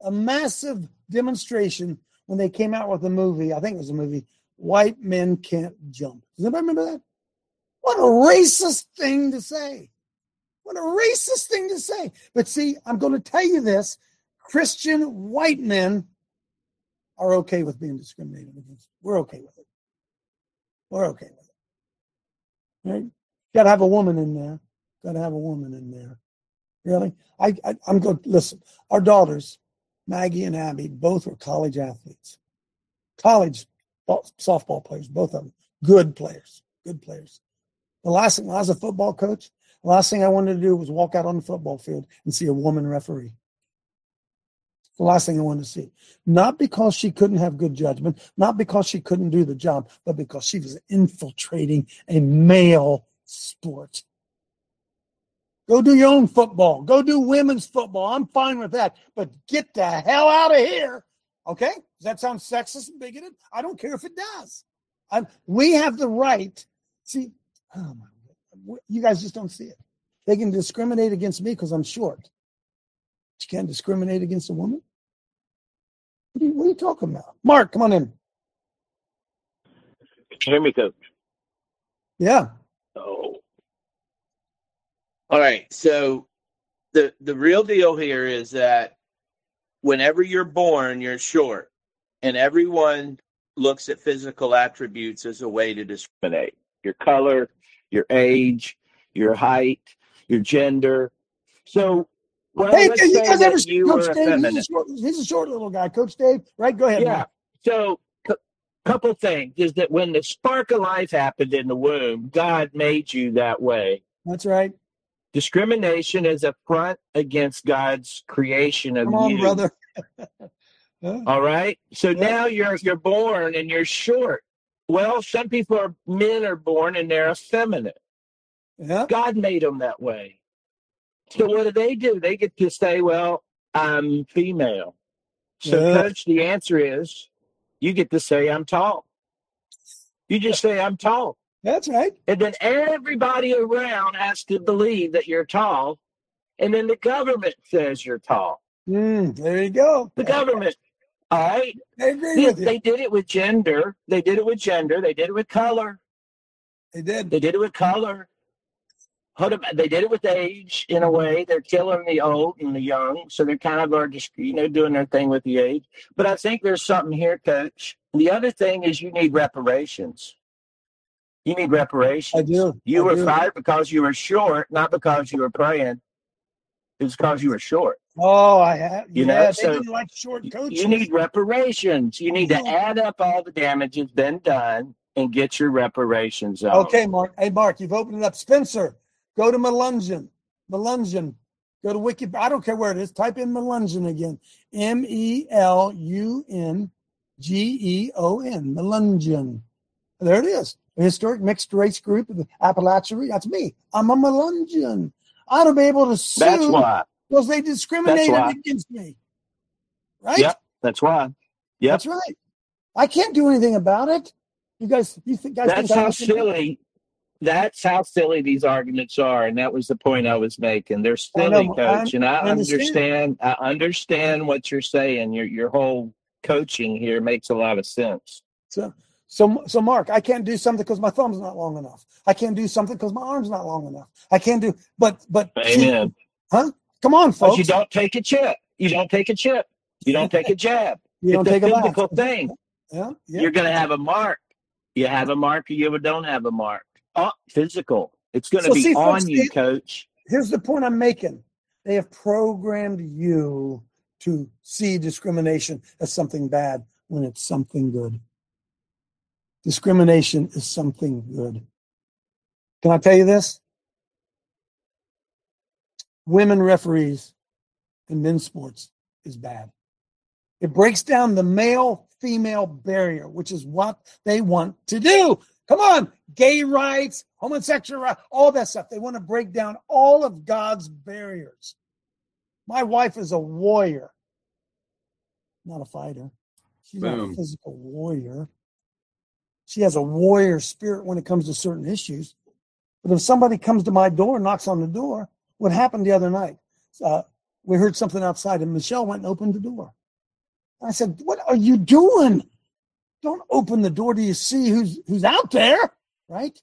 S6: demonstration when they came out with the movie? I think it was a movie, White Men Can't Jump. Does anybody remember that? What a racist thing to say. What a racist thing to say. But see, I'm going to tell you this. Christian white men are okay with being discriminated against. We're okay with it. We're okay with it. Right? Got to have a woman in there. Got to have a woman in there. Really? I'm going to listen. Our daughters, Maggie and Abby, both were college athletes. College softball players, both of them. Good players. Good players. The last thing, when I was a football coach, the last thing I wanted to do was walk out on the football field and see a woman referee. The last thing I wanted to see. Not because she couldn't have good judgment, not because she couldn't do the job, but because she was infiltrating a male sport. Go do your own football. Go do women's football. I'm fine with that. But get the hell out of here. Okay? Does that sound sexist and bigoted? I don't care if it does. We have the right. See, oh my God, you guys just don't see it. They can discriminate against me because I'm short. But you can't discriminate against a woman? What are you talking about? Mark, come on in.
S18: Can you hear me, Coach?
S6: Yeah.
S18: Oh. All right. So the real deal here is that whenever you're born, you're short. And everyone looks at physical attributes as a way to discriminate. Your color, your age, your height, your gender. So, well,
S6: hey,
S18: let's
S6: you
S18: say
S6: guys
S18: that
S6: ever
S18: you
S6: Coach
S18: were
S6: Dave?
S18: effeminate.
S6: He's a short little guy. Coach Dave, right? Go ahead.
S18: Yeah.
S6: Mark.
S18: So, couple things is that when the spark of life happened in the womb, God made you that way.
S6: That's right.
S18: Discrimination is a front against God's creation of
S6: Come on,
S18: you.
S6: brother.
S18: All right. So now you're born and you're short. Well, some men are born and they're effeminate.
S6: Yeah.
S18: God made them that way. So what do? They get to say, well, I'm female. So, Coach, the answer is you get to say I'm tall. You just say I'm tall.
S6: That's right.
S18: And then everybody around has to believe that you're tall. And then the government says you're tall.
S6: There you go.
S18: The government. All right.
S6: I agree with you.
S18: They did it with gender. They did it with gender. They did it with color.
S6: They did.
S18: They did it with color. They did it with age in a way. They're killing the old and the young. So they kind of are just, doing their thing with the age. But I think there's something here, Coach. The other thing is you need reparations. You need reparations.
S6: I do.
S18: You were fired because you were short, not because you were praying. It was because you were short.
S6: Oh, I have.
S18: They
S6: didn't like short coaches.
S18: You need reparations. You need to add up all the damages been done and get your reparations on.
S6: Okay, Mark. Hey, Mark, you've opened it up. Spencer, go to Melungeon. Melungeon. Go to Wiki. I don't care where it is. Type in Melungeon again. Melungeon. Melungeon. There it is. A historic mixed race group of the Appalachia. That's me. I'm a Melungeon. I ought to be able to sue.
S18: That's why.
S6: Because they discriminated against me. Right?
S18: Yep, that's why. Yep.
S6: That's right. I can't do anything about it. You guys
S18: That's how silly. That's how silly these arguments are, and that was the point I was making. They're silly, Coach, and I understand. I understand what you're saying. Your whole coaching here makes a lot of sense.
S6: So, Mark, I can't do something because my thumb's not long enough. I can't do something because my arm's not long enough. I can't do, but.
S18: Amen.
S6: Huh? Come on, folks.
S18: But you don't take a check.
S19: You don't take a chip. You don't take a jab.
S6: You don't
S19: it's
S6: take
S19: a
S6: a bath.
S19: physical thing.
S6: Yeah.
S19: You're going to have a mark. You have a mark or you don't have a mark. Physical. It's going to be on
S6: folks,
S19: you, Coach.
S6: Here's the point I'm making. They have programmed you to see discrimination as something bad when it's something good. Discrimination is something good. Can I tell you this? Women referees in men's sports is bad. It breaks down the male-female barrier, which is what they want to do. Come on, gay rights, homosexual rights, all that stuff. They want to break down all of God's barriers. My wife is a warrior, not a fighter. She's not a physical warrior. She has a warrior spirit when it comes to certain issues. But if somebody comes to my door, knocks on the door, what happened the other night? We heard something outside, and Michelle went and opened the door. I said, "What are you doing? Don't open the door till you see who's out there, right?"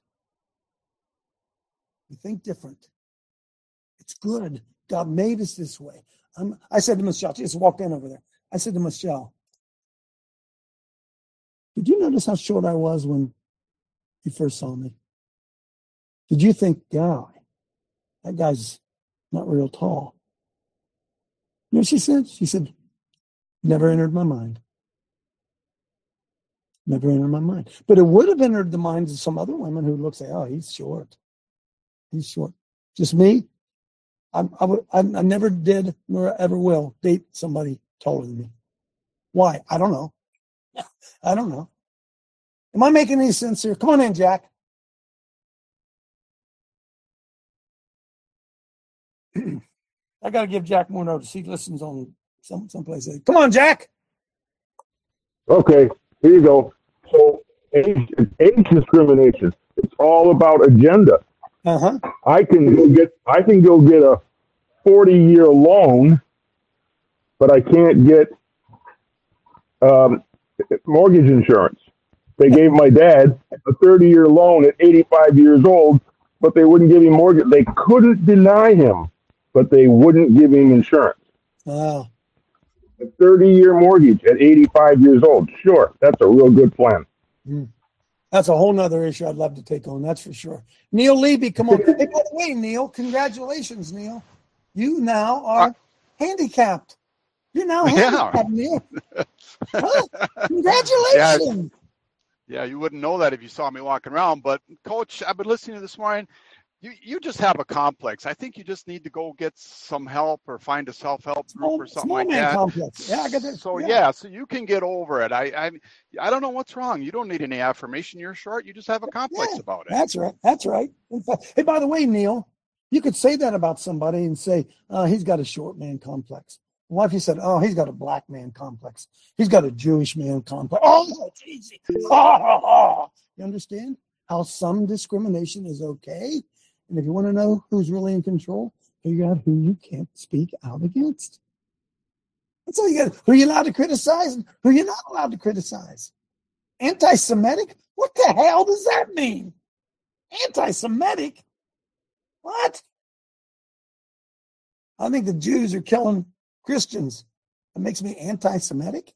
S6: We think different. It's good. God made us this way. I said to Michelle, she just walked in over there. I said to Michelle, "Did you notice how short I was when you first saw me? Did you think, God, that guy's not real tall?" You know what she said? She said, "Never entered my mind. Never entered my mind." But it would have entered the minds of some other women who look, say, "Oh, he's short. He's short." Just me, I never did nor ever will date somebody taller than me. Why? I don't know. I don't know. Am I making any sense here? Come on in, Jack. I got to give Jack more notice. He listens on someplace. Come on, Jack.
S14: Okay, here you go. So age discrimination. It's all about agenda.
S6: Uh-huh.
S14: I can go get a 40-year loan, but I can't get mortgage insurance. They gave my dad a 30-year loan at 85 years old, but they wouldn't give him mortgage. They couldn't deny him, but they wouldn't give him insurance.
S6: Wow.
S14: A 30-year mortgage at 85 years old. Sure, that's a real good plan.
S6: That's a whole nother issue I'd love to take on, that's for sure. Neil Levy, come on. Hey, by the way, Neil, congratulations, Neil. You now are handicapped. You're now handicapped, Neil. Huh? Congratulations.
S20: Yeah, you wouldn't know that if you saw me walking around. But, Coach, I've been listening to this morning. You just have a complex. I think you just need to go get some help or find a self-help group or something like that.
S6: Complex. Yeah, I got that.
S20: So so you can get over it. I don't know what's wrong. You don't need any affirmation. You're short. You just have a complex about it.
S6: That's right. That's right. Hey, by the way, Neil, you could say that about somebody and say, he's got a short man complex. What if you said, "Oh, he's got a black man complex. He's got a Jewish man complex." Oh, it's easy. You understand how some discrimination is okay? And if you want to know who's really in control, figure out who you can't speak out against. That's all you got. Who you're allowed to criticize and who you're not allowed to criticize. Anti-Semitic? What the hell does that mean? Anti-Semitic? What? I think the Jews are killing Christians. That makes me anti-Semitic?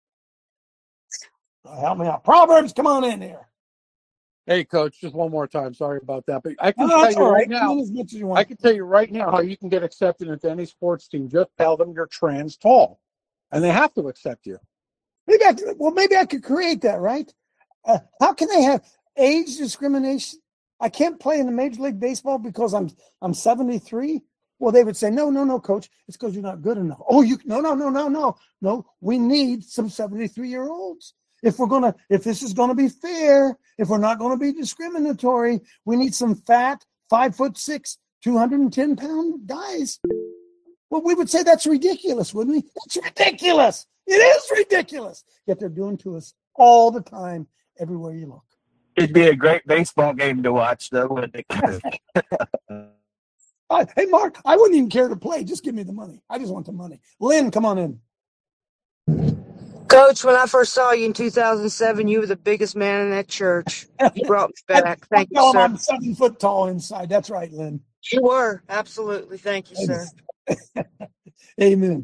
S6: Help me out. Proverbs, come on in here.
S16: Hey, Coach, just one more time. Sorry about that. But I can tell you right now, I can tell you right now how you can get accepted into any sports team. Just tell them you're trans tall, and they have to accept you.
S6: Maybe I could create that, right? How can they have age discrimination? I can't play in the Major League Baseball because I'm 73. Well, they would say, no, Coach, it's because you're not good enough. Oh, no. We need some 73-year-olds. If this is gonna be fair, if we're not gonna be discriminatory, we need some fat, 5'6", 210-pound guys. Well, we would say that's ridiculous, wouldn't we? That's ridiculous. It is ridiculous. Yet they're doing to us all the time, everywhere you look.
S19: It'd be a great baseball game to watch, though, wouldn't it?
S6: Hey, Mark, I wouldn't even care to play. Just give me the money. I just want the money. Lynn, come on in.
S21: Coach, when I first saw you in 2007, you were the biggest man in that church. You brought me back. Thank you, sir.
S6: I'm 7 foot tall inside. That's right, Lynn.
S21: You were. Absolutely. Thank you, sir.
S6: Amen.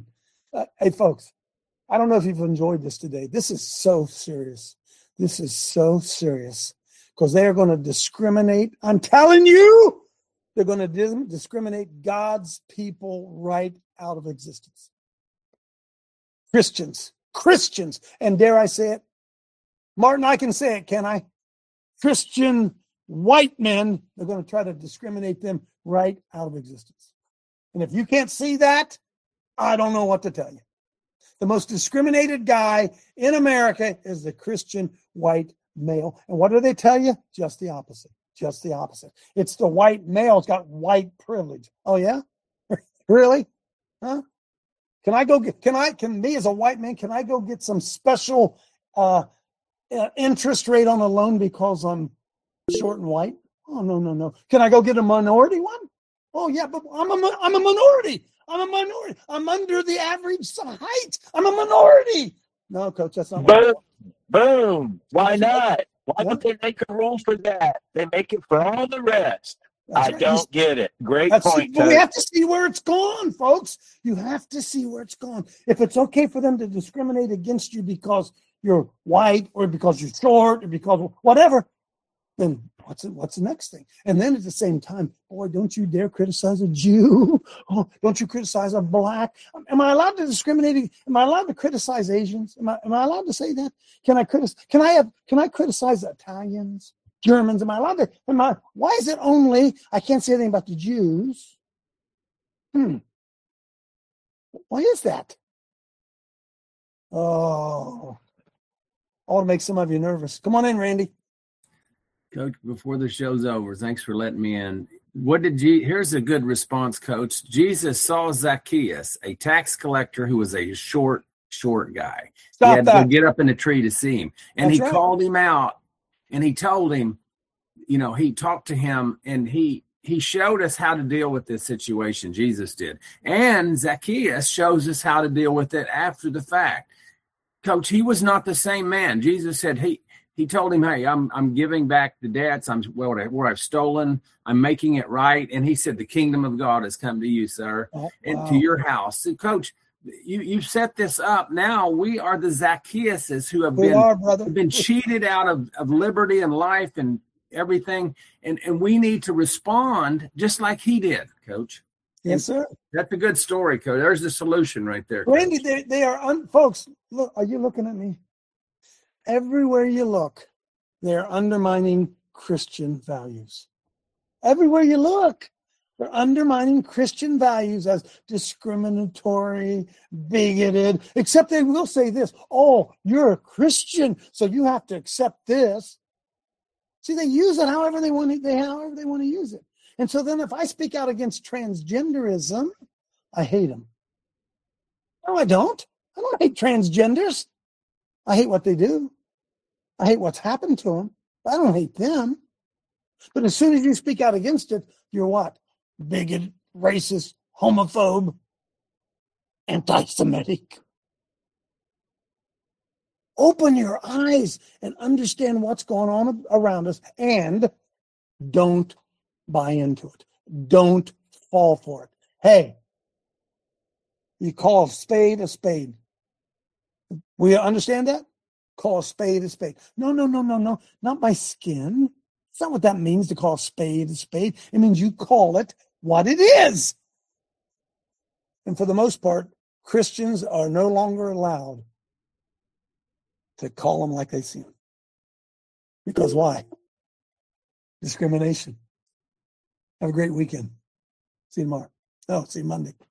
S6: Hey, folks, I don't know if you've enjoyed this today. This is so serious. This is so serious because they are going to discriminate. I'm telling you, they're going to discriminate God's people right out of existence. Christians, and dare I say it? Martin, I can say it, can I? Christian white men, they're going to try to discriminate them right out of existence. And if you can't see that, I don't know what to tell you. The most discriminated guy in America is the Christian white male. And what do they tell you? Just the opposite. Just the opposite. It's the white male. It's got white privilege. Oh, yeah? Really? Huh? Can me as a white man, can I go get some special interest rate on a loan because I'm short and white? Oh, no. Can I go get a minority one? Oh, yeah, but I'm a minority. I'm under the average height. I'm a minority. No, Coach, that's not
S19: right. Boom. Why not? Why don't they make a rule for that? They make it for all the rest. I don't get it. Great point.
S6: But we have to see where it's gone, folks. You have to see where it's gone. If it's okay for them to discriminate against you because you're white or because you're short or because whatever, then what's the next thing? And then at the same time, boy, don't you dare criticize a Jew. Oh, don't you criticize a black. Am I allowed to discriminate? Am I allowed to criticize Asians? Am I allowed to say that? Can I criticize Italians, Germans? Am I allowed to? Why is it only I can't say anything about the Jews? Why is that? Oh, I want to make some of you nervous. Come on in, Randy.
S17: Coach, before the show's over, thanks for letting me in. Here's a good response, Coach. Jesus saw Zacchaeus, a tax collector who was a short guy. He had to get up in a tree to see him. And he called him out and he told him, he talked to him and he showed us how to deal with this situation. Jesus did. And Zacchaeus shows us how to deal with it after the fact. Coach, he was not the same man. Jesus said, he told him, hey, I'm giving back the debts. Where I've stolen, I'm making it right. And he said, the kingdom of God has come to you, sir, and to your house. So, Coach, you set this up. Now we are the Zacchaeuses who have been cheated out of liberty and life and everything. And we need to respond just like he did, Coach.
S6: Yes, sir.
S17: That's a good story, Coach. There's the solution right there.
S6: Randy, they are, folks, look, are you looking at me? Everywhere you look, they're undermining Christian values. Everywhere you look, they're undermining Christian values as discriminatory, bigoted, except they will say this, oh, you're a Christian, so you have to accept this. See, they use it however they want to use it. And so then if I speak out against transgenderism, I hate them. No, I don't. I don't hate transgenders. I hate what they do. I hate what's happened to them. I don't hate them. But as soon as you speak out against it, you're what? Bigot, racist, homophobe, anti-Semitic. Open your eyes and understand what's going on around us and don't buy into it. Don't fall for it. Hey, you call a spade a spade. We understand that? Call a spade a spade. No. Not my skin. That's not what that means to call a spade a spade. It means you call it what it is. And for the most part, Christians are no longer allowed to call them like they see them. Because why? Discrimination. Have a great weekend. See you tomorrow. See you Monday.